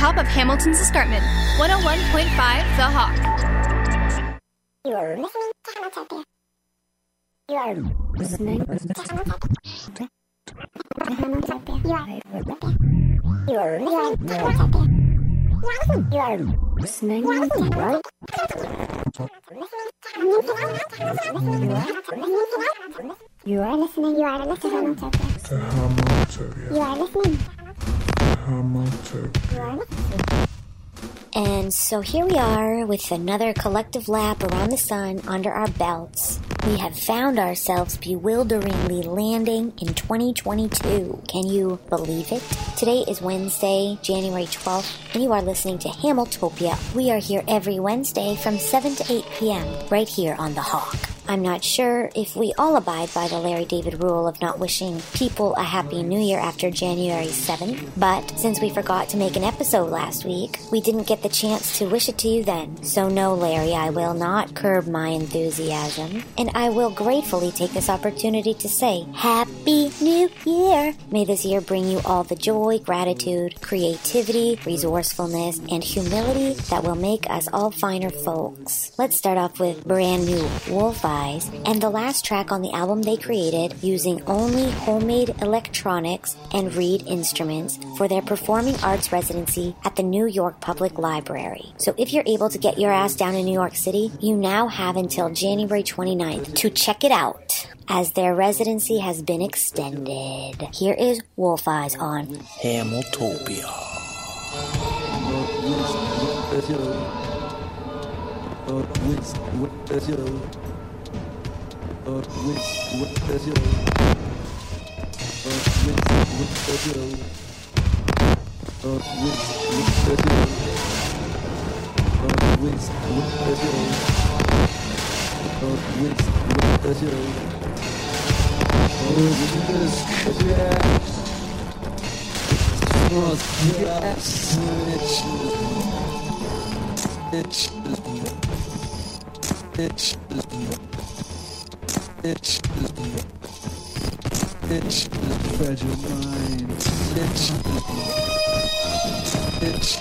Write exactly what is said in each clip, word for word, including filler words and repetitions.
top of Hamilton's escarpment. one oh one point five The Hawk. You are listening to Hamiltopia. You are listening to Hamiltopia. You are You are listening to Hamiltopia. You are listening to right? You are listening. You are listening to Hamiltopia. You are listening. Hamiltopia. And so here we are with another collective lap around the sun under our belts. We have found ourselves bewilderingly landing in twenty twenty-two. Can you believe it? Today is Wednesday, January twelfth, and you are listening to Hamiltopia. We are here every Wednesday from seven to eight p.m. right here on The Hawk. I'm not sure if we all abide by the Larry David rule of not wishing people a happy new year after January seventh, but since we forgot to make an episode last week, we didn't get the chance to wish it to you then. So no, Larry, I will not curb my enthusiasm, and I will gratefully take this opportunity to say, Happy New Year! May this year bring you all the joy, gratitude, creativity, resourcefulness, and humility that will make us all finer folks. Let's start off with brand new Wolf Eyes, and the last track on the album they created using only homemade electronics and reed instruments for their performing arts residency at the New York Public Library. So if you're able to get your ass down in New York City, you now have until January twenty-ninth to check it out, as their residency has been extended. Here is Wolf Eyes on Hamiltopia. Uh, with, with, with, you know, uh, with, with, you know, uh, with, with, you know, uh, with, with, you know, uh, with, with, you know, uh, with, yes, it's, it's, It's it's fragile mind. It's it's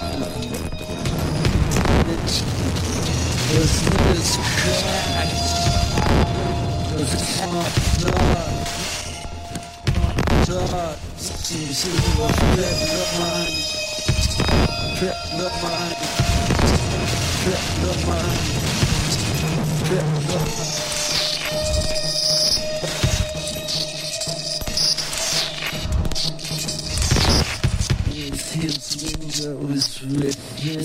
it's this crack. It's not done. Done. Seems to be the mind. Trip the mind. Trip the mind. Trip the mind. His windows written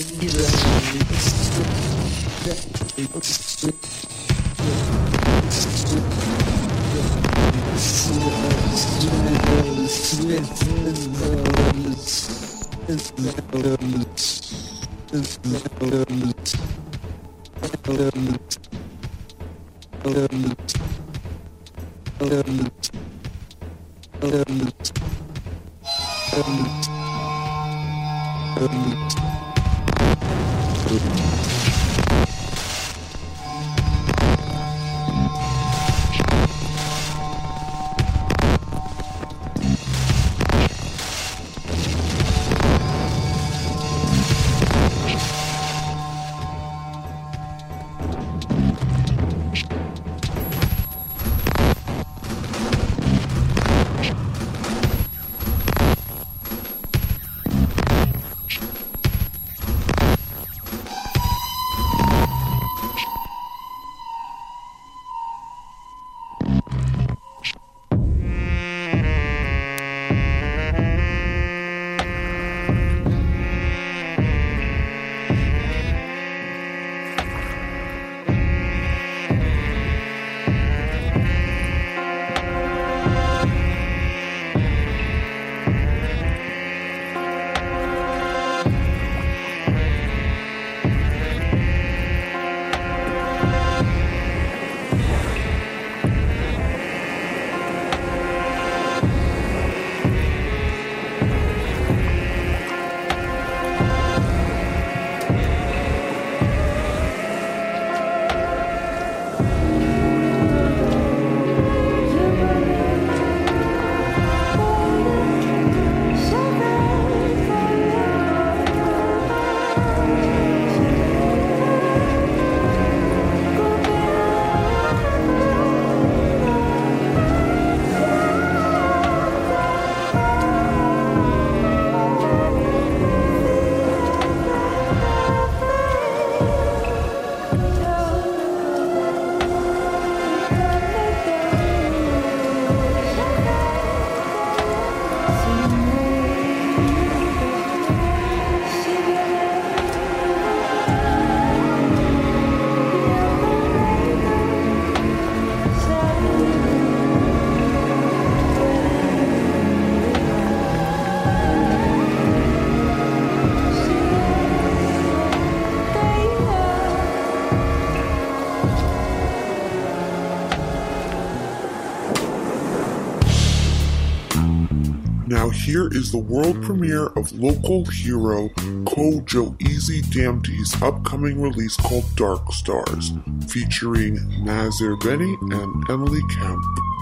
Now here is the world premiere of local hero Kojo Easy Damdi's upcoming release called Dark Stars, featuring Nazir Benny and Emily Kemp.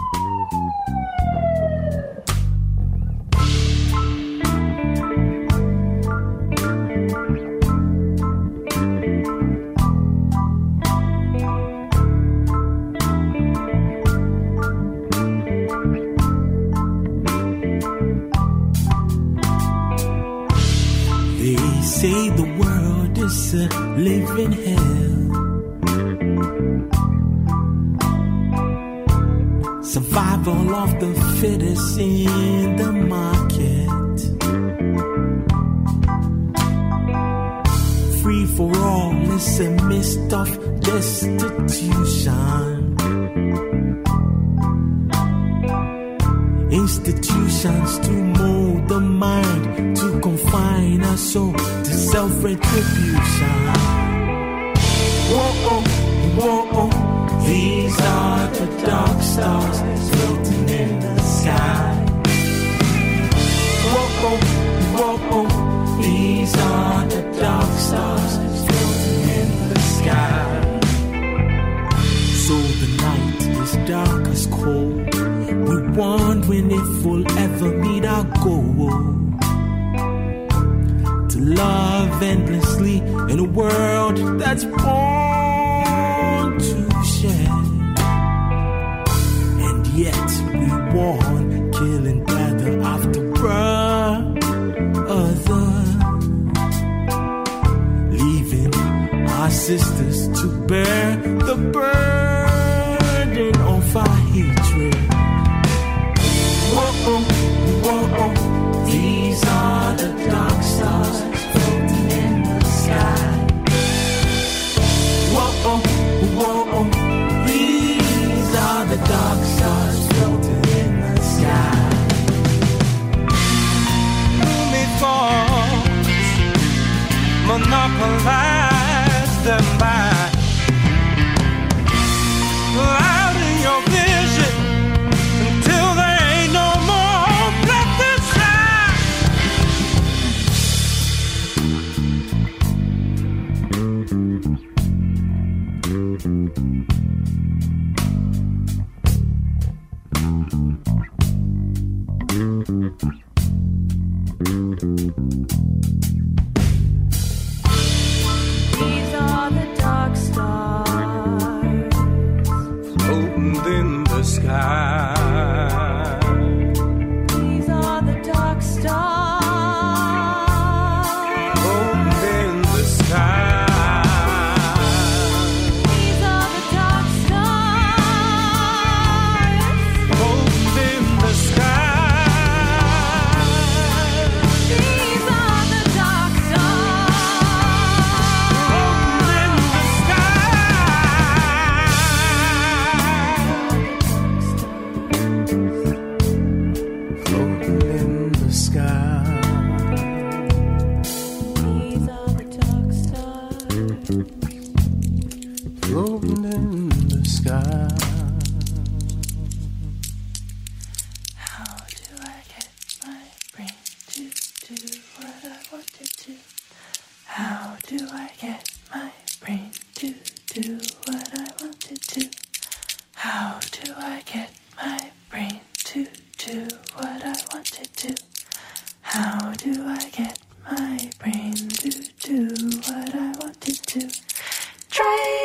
Say the world is a living hell. Survival of the fittest in the market. Free for all is a mist of destitution. Institutions to mold the mind, to confine our soul to self-retribution. Whoa, whoa, whoa, these are the dark stars floating in the sky. Whoa, whoa, whoa, these are the dark stars floating in the sky. So the night is dark as cold. We're wondering if we'll ever meet our goal, to love endlessly in a world that's born to share. And yet we warn, killing brother after brother, leaving our sisters to bear the burden of our hatred. Whoa, whoa, these are the dark stars floating in the sky. Whoa, whoa, these are the dark stars floating in the sky. Gloomy thoughts monopolize them by clouding your vision until there ain't no more left inside. These are the dark stars floating in the sky. These are the dark stars Floating in the sky. These are the dark stars Floating in the sky. These are the dark stars Floating in the sky. Floating in the sky. These are the dark stars Floating in the sky. How do I get my brain to do what I want it to? How do I get my brain to do what I want it to? How do I get my brain to do what I want it to? How do I get my brain to do what I want it to? Try.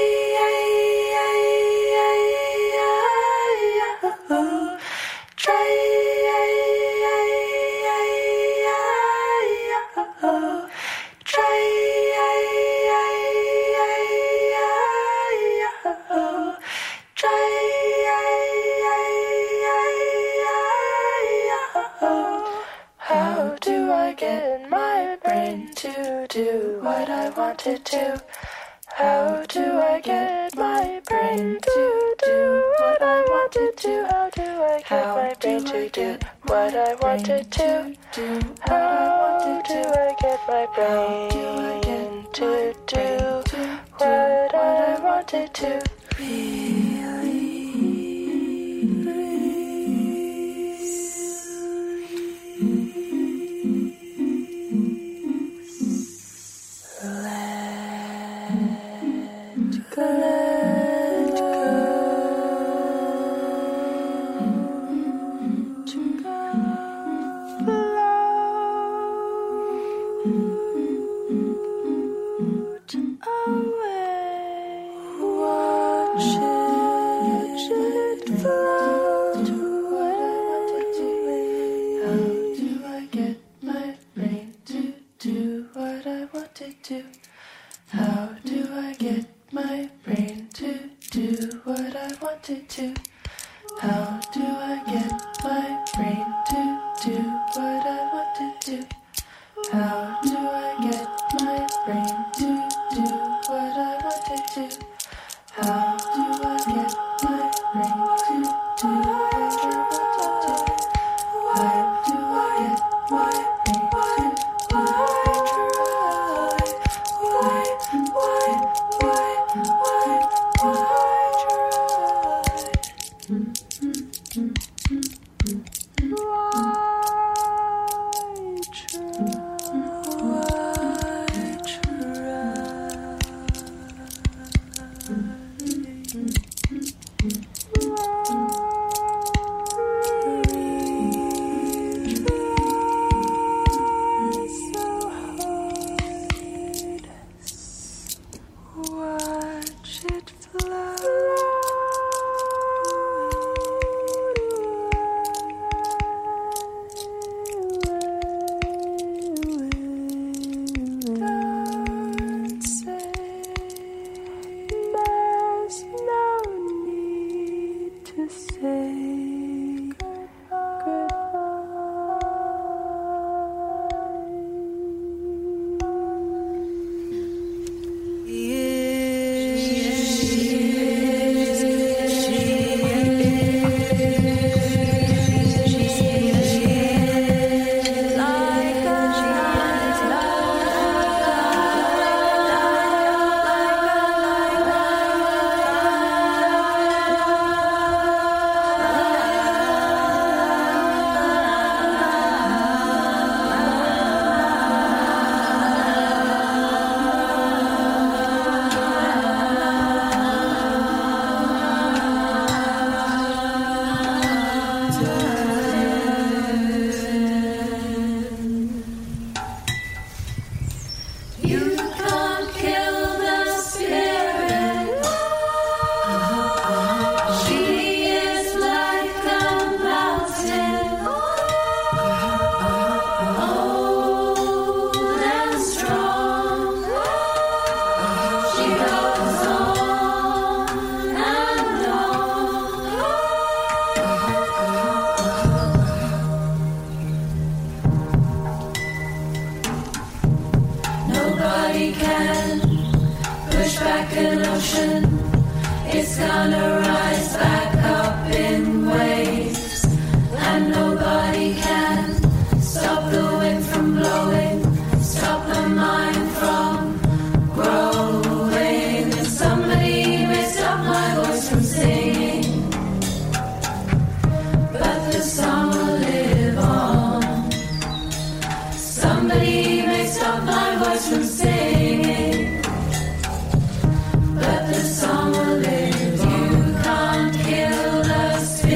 I get my brain to do what I want it to? How do I get my brain to do what I want it to? How do I get my brain to do what I want it to? How do I get my brain to do what I want it to? How do I get my brain to do what I want it to? How do I get my brain to do what I want it to? How do I get my brain to do what I want it to? How do I get my brain to do what I want it to? How do I get my brain to do what I try? Why, why, why, why, why try? Watch it fly. Don't say there's no need to say goodbye. You can't kill the spirit. She is like a mountain, old and strong. She goes on and on. Nobody can push back an ocean. It's gonna rise back up in waves. And nobody can stop the wind from blowing, stop the mind from growing. And somebody may stop my voice from singing, but the song will live on. Somebody may stop my voice from singing, but the song will live on. You can't kill the spirit.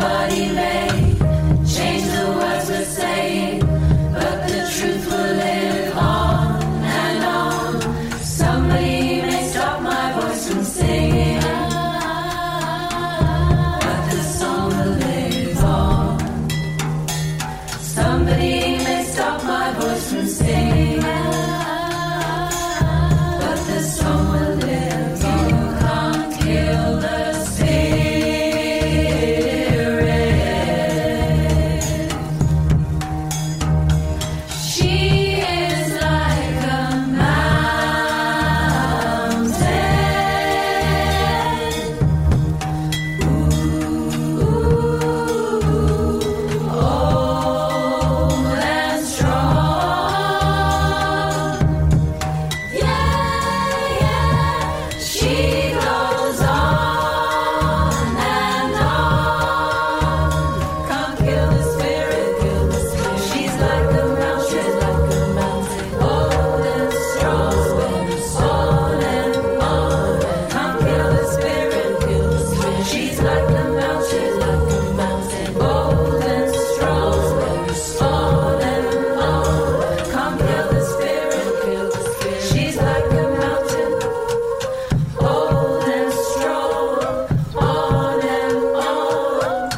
Somebody may change the words we're saying, but the truth will live on and on. Somebody may stop my voice from singing, but the song will live on. Somebody may stop my voice from singing, but the song will live on. You can't kill the spirit. She is like a mountain, ooh, old and strong. Yeah, yeah, she goes on and on. Can't kill the spirit, kill the spirit. She's like a mountain, like a mountain, old and strong. On and on. Can't kill the spirit, kill the spirit. She's like a mountain, like a mountain, old and strong. On and on. Can't kill the spirit, kill the spirit. She's like a mountain, old and strong. On and on.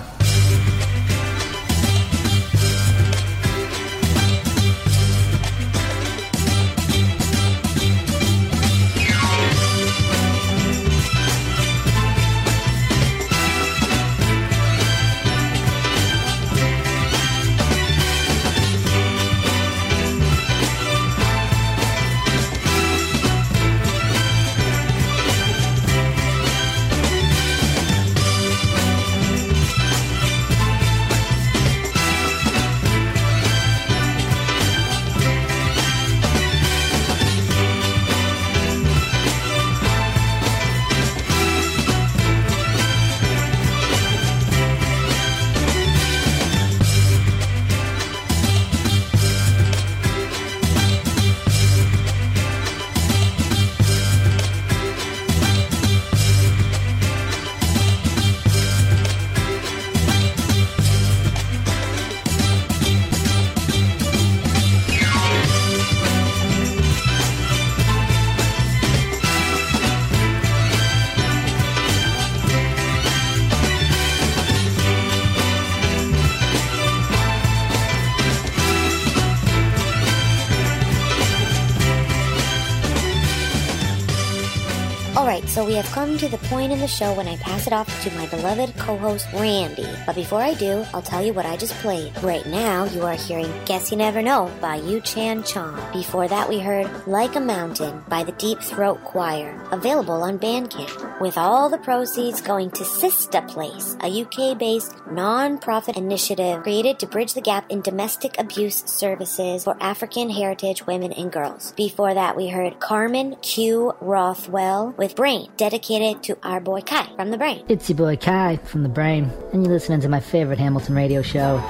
Alright, so we have come to the point in the show when I pass it off to my beloved co-host Randy. But before I do, I'll tell you what I just played. Right now, you are hearing Guess You Never Know by Yu Chan Chong. Before that, we heard Like a Mountain by the Deep Throat Choir, available on Bandcamp, with all the proceeds going to Sista Place, a U K-based non-profit initiative created to bridge the gap in domestic abuse services for African heritage women and girls. Before that, we heard Carmen Q. Rothwell with Brain, dedicated to our boy Kai from The Brain. It's your boy Kai from The Brain, and you're listening to my favorite Hamilton radio show,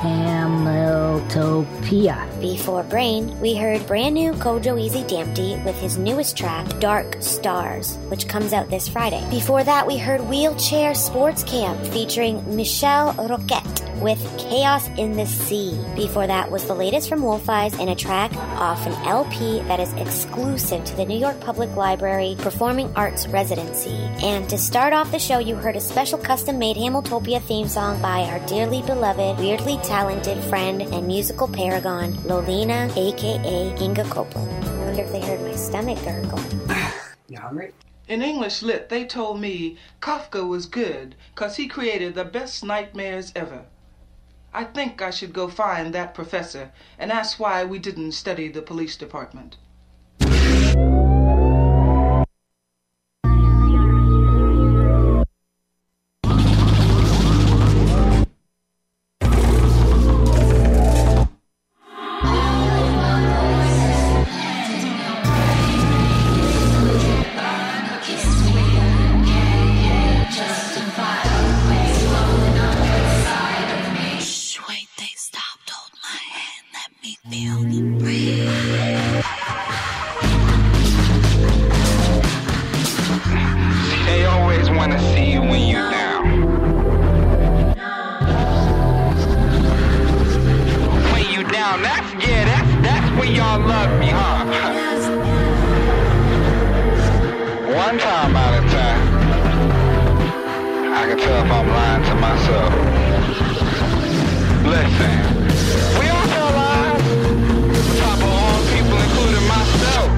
Hamiltopia. Before Brain, we heard brand new Kojo Easy Dampty with his newest track, Dark Stars, which comes out this Friday. Before that, we heard Wheelchair Sports Camp featuring Michelle Roquette with Chaos in the Sea. Before that was the latest from Wolf Eyes and a track off an L P that is exclusive to the New York Public Library Performing Arts Residency. And to start off the show, you heard a special custom-made Hamiltopia theme song by our dearly beloved, weirdly talented friend and musical paragon, Lolina, aka Inga Copeland. I wonder if they heard my stomach gurgle. You hungry? In English Lit, they told me Kafka was good because he created the best nightmares ever. I think I should go find that professor and ask why we didn't study the police department. Feel the breeze. if I'm lying to myself. Listen, we all tell lies. On top of all people, including myself.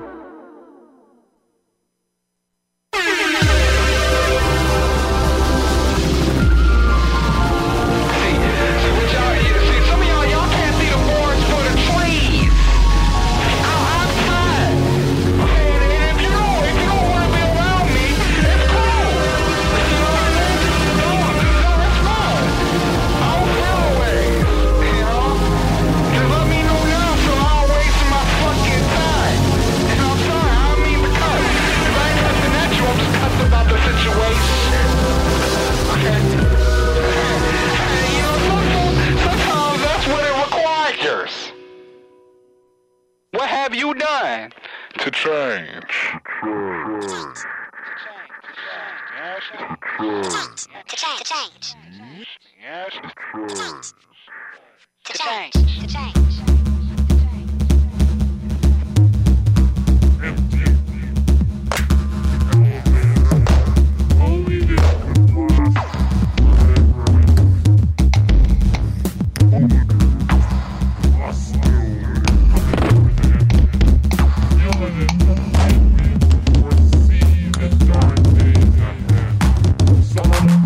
What have you done to change? To change. To change. Yes. To change. To change.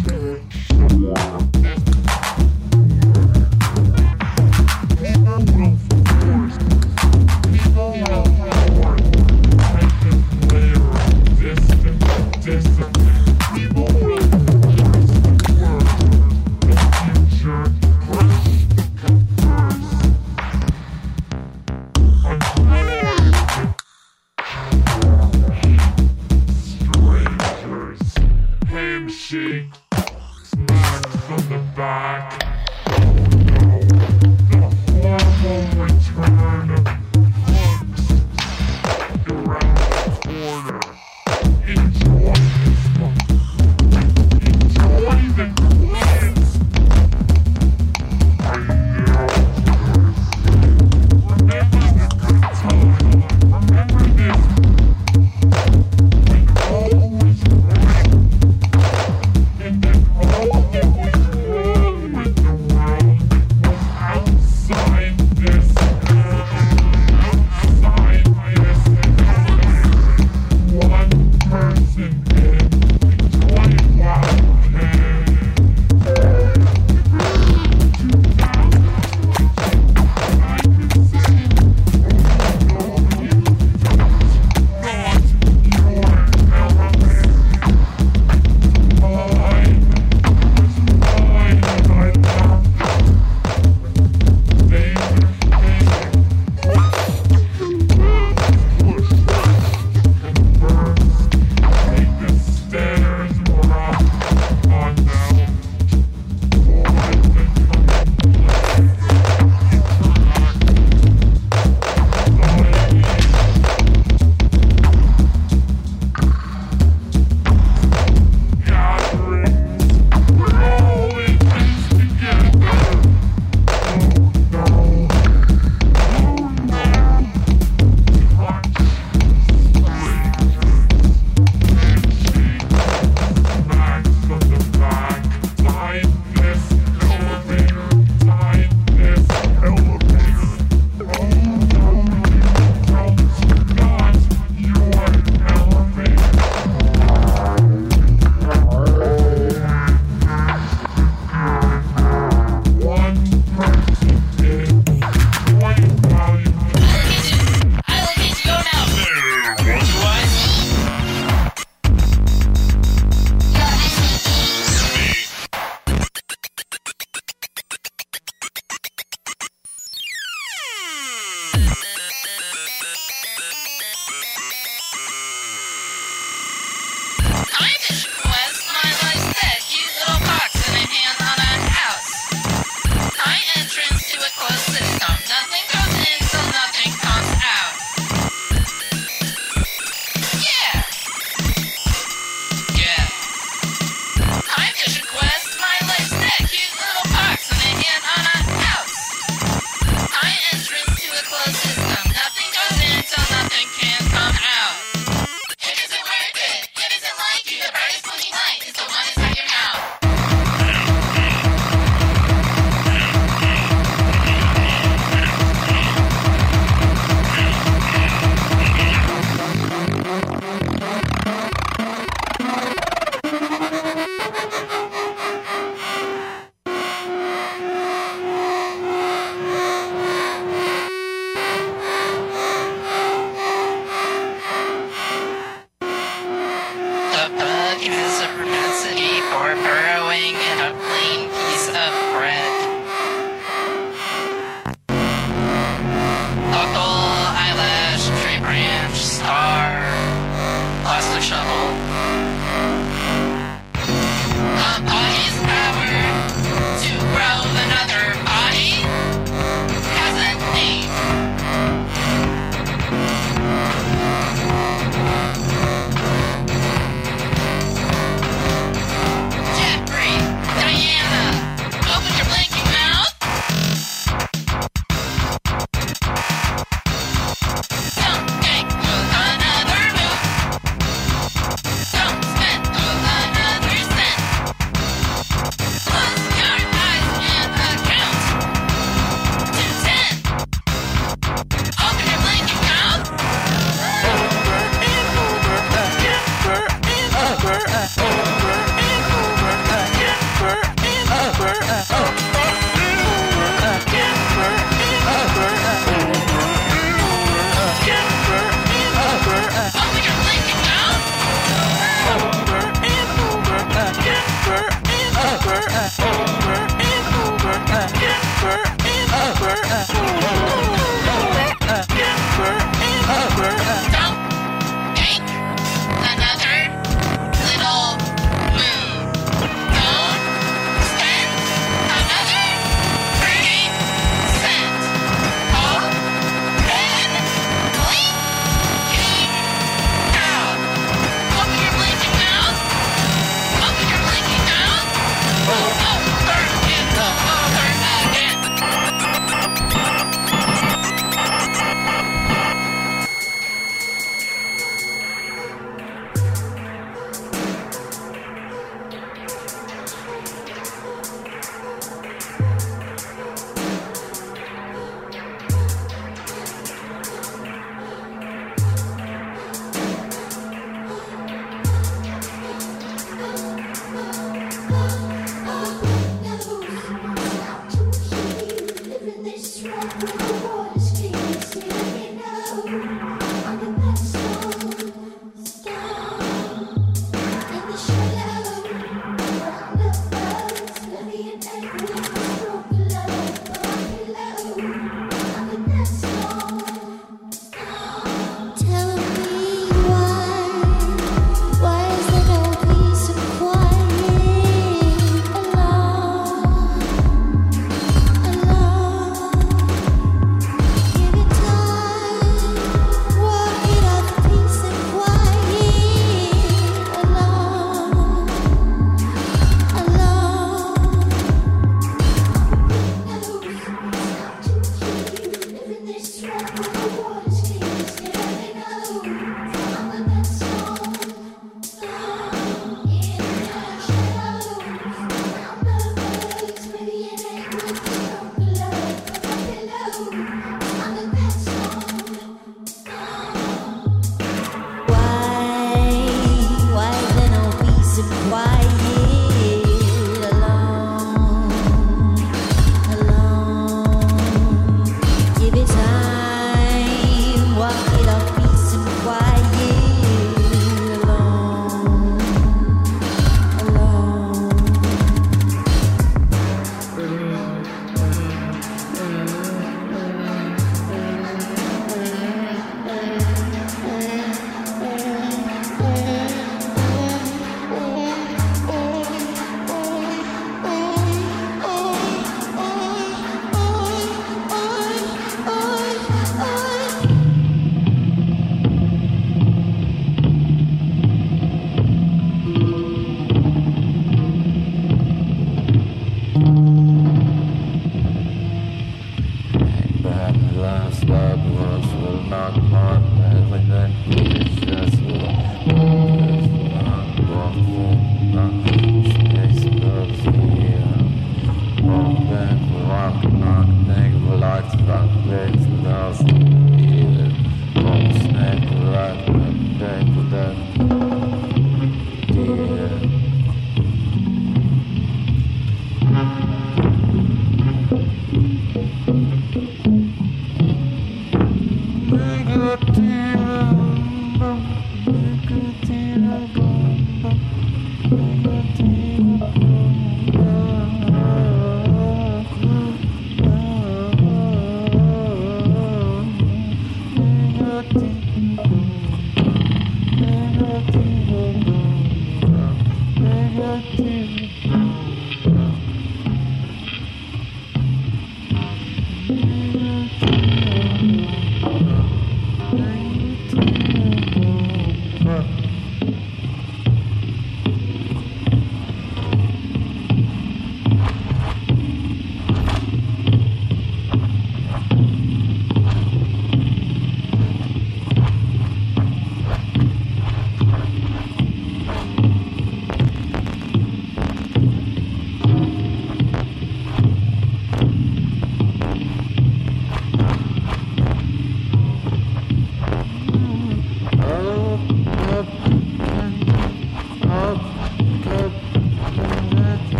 Well,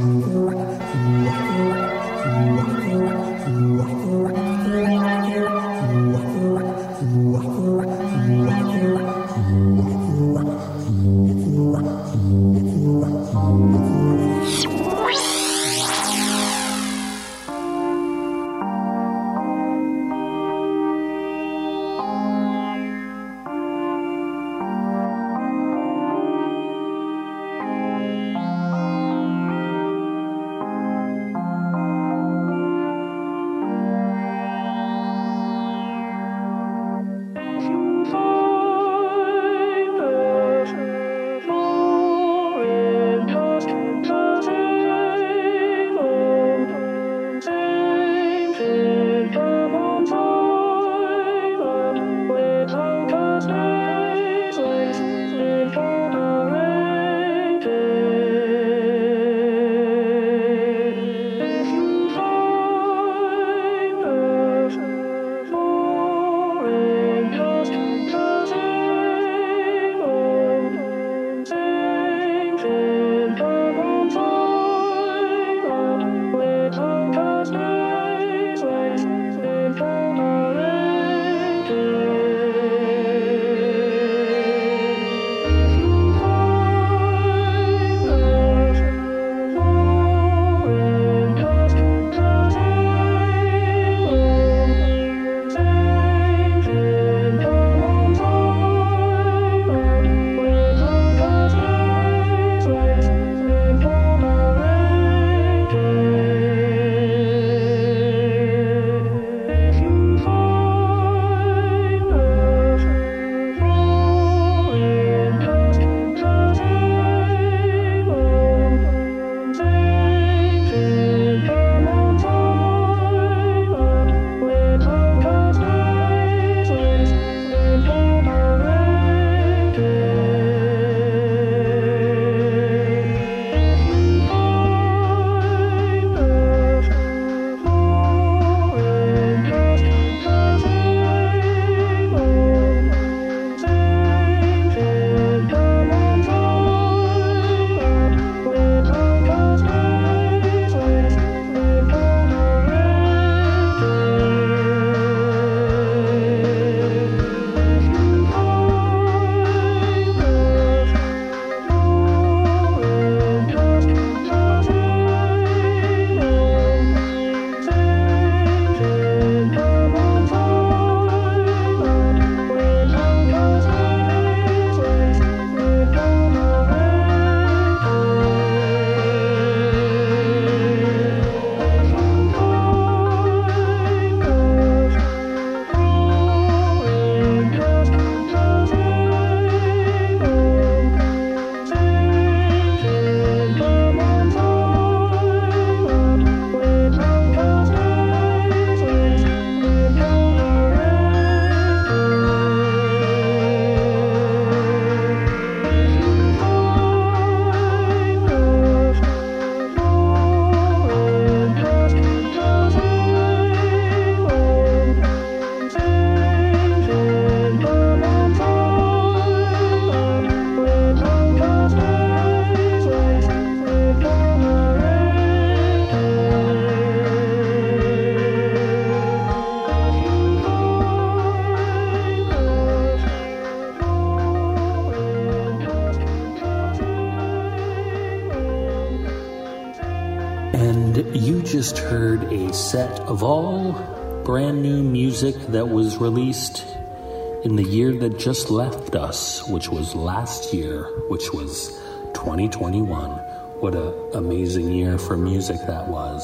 You just heard a set of all brand new music that was released in the year that just left us, which was last year, which was twenty twenty-one. What an amazing year for music that was.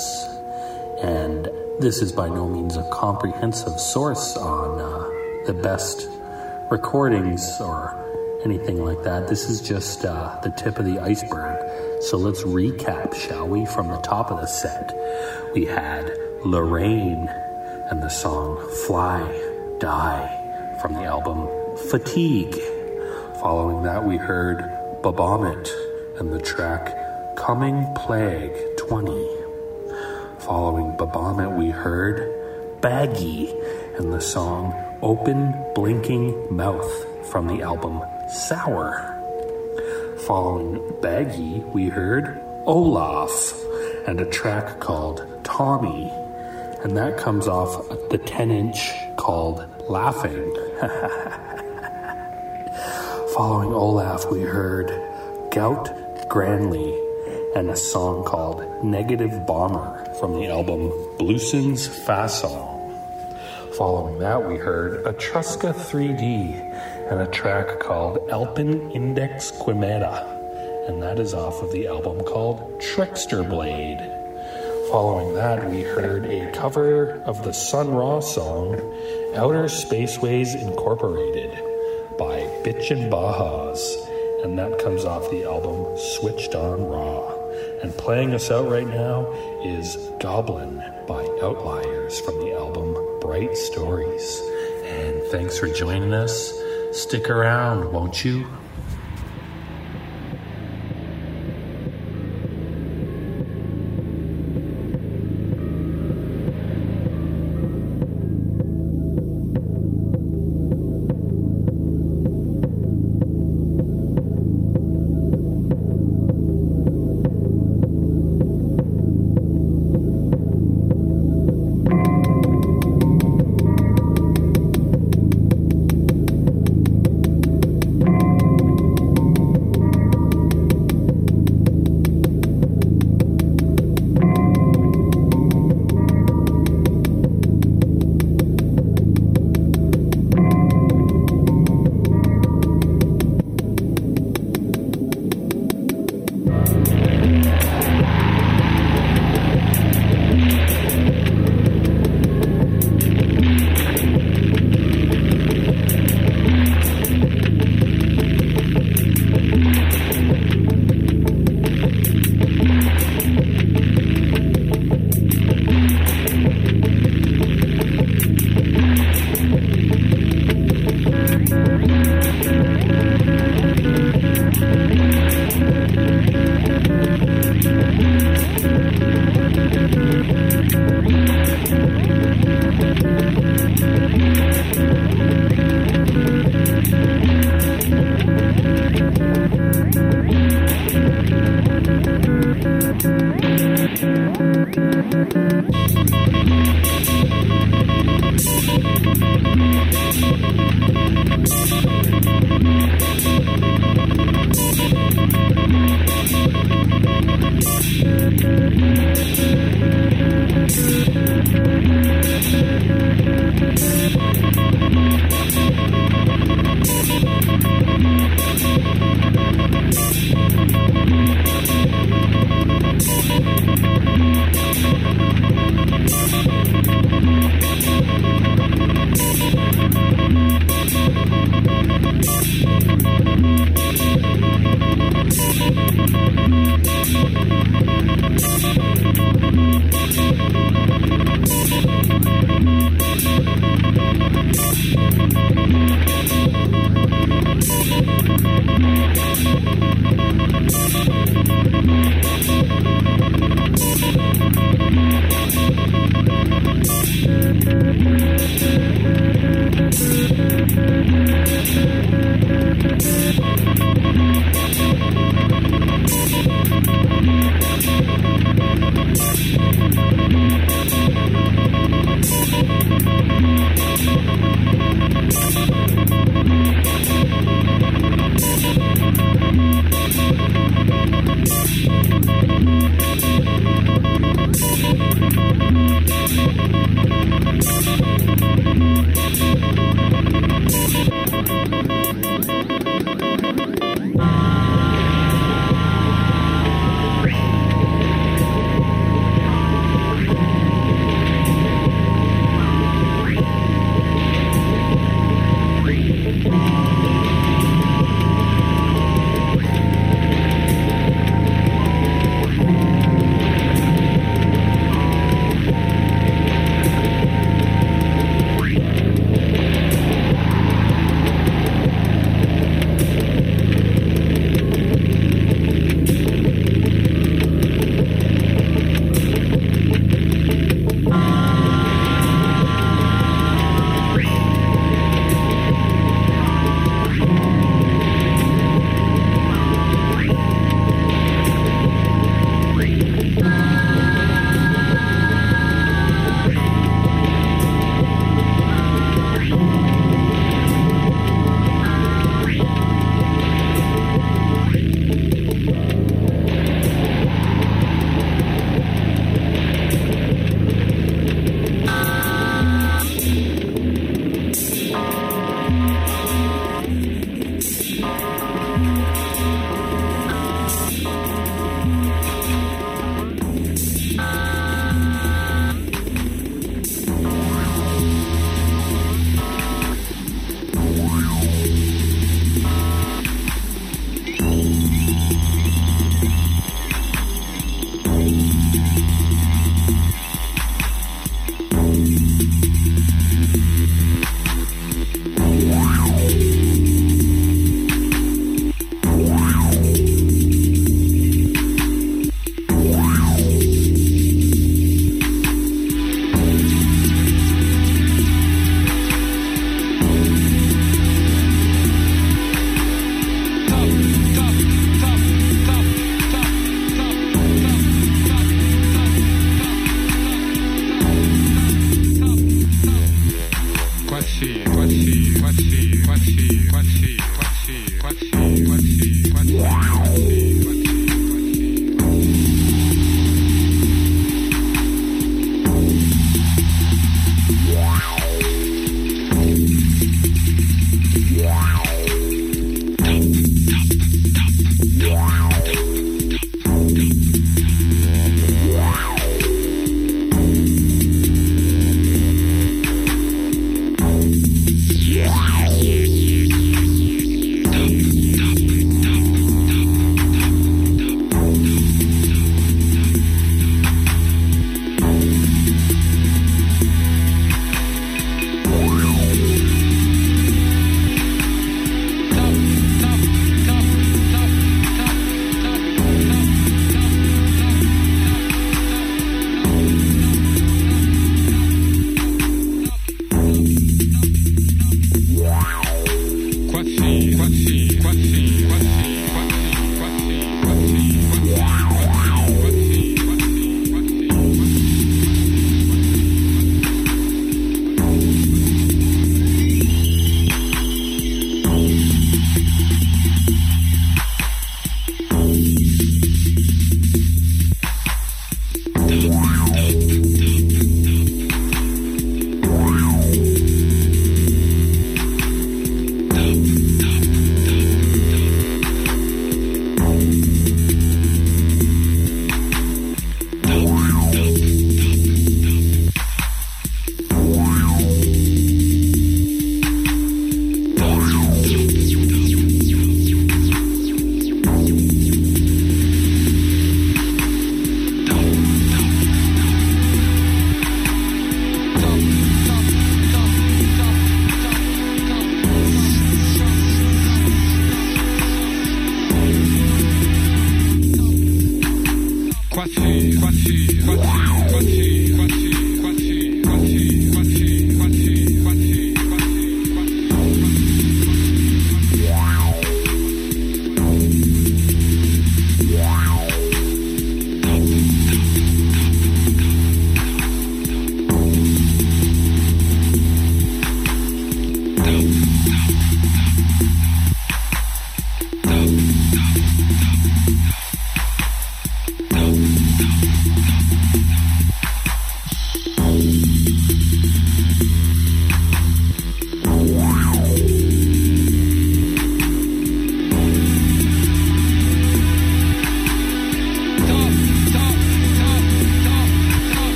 And this is by no means a comprehensive source on uh, the best recordings or anything like that. This is just uh, the tip of the iceberg. So let's recap, shall we? From the top of the set, we had Lorraine and the song Fly, Die from the album Fatigue. Following that, we heard Bobomit and the track Coming Plague twenty. Following Bobomit, we heard Baggy and the song Open Blinking Mouth from the album Sour. Following Baggy, we heard Olaf and a track called Tommy, and that comes off the ten-inch called Laughing. Following Olaf, we heard Gout Granley and a song called Negative Bomber from the album Blueson's Façon. Following that, we heard Etrusca three D and a track called Alpen Index Quimera, and that is off of the album called Trickster Blade. Following that, we heard a cover of the Sun Ra song Outer Spaceways Incorporated by Bitchin' Bajas, and that comes off the album Switched on Raw. And playing us out right now is Goblin by Outliers from the album Bright Stories. And thanks for joining us. Stick around, won't you?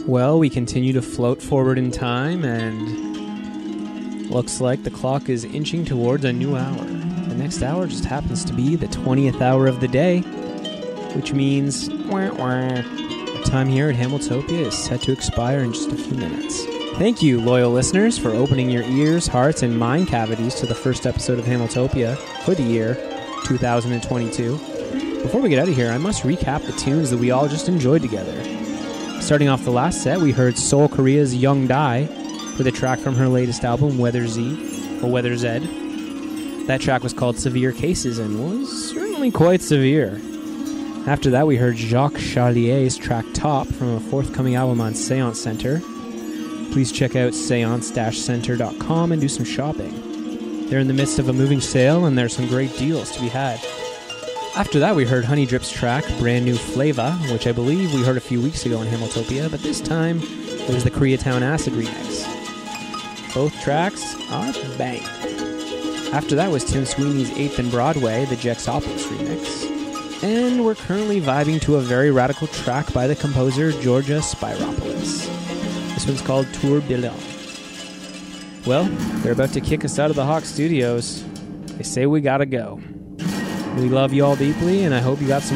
Well, we continue to float forward in time, and looks like the clock is inching towards a new hour. The next hour just happens to be the twentieth hour of the day, which means wah, wah, our time here at Hamiltopia is set to expire in just a few minutes. Thank you, loyal listeners, for opening your ears, hearts, and mind cavities to the first episode of Hamiltopia for the year two thousand twenty-two. Before we get out of here, I must recap the tunes that we all just enjoyed together. Starting off the last set, we heard Seoul Korea's Young Dai with a track from her latest album, Weather Z, or Weather Z. That track was called Severe Cases and was certainly quite severe. After that, we heard Jacques Charlier's track Top from a forthcoming album on Seance Center. Please check out seance dash center dot com and do some shopping. They're in the midst of a moving sale, and there's some great deals to be had. After that, we heard Honey Drip's track, Brand New Flava, which I believe we heard a few weeks ago in Hamiltopia, but this time it was the Koreatown Acid remix. Both tracks are bang. After that was Tim Sweeney's eighth and Broadway, the Jexopolis remix. And we're currently vibing to a very radical track by the composer Georgia Spyropoulos. This one's called Tourbillon. Well, they're about to kick us out of the Hawk Studios. They say we gotta go. We love you all deeply, and I hope you got some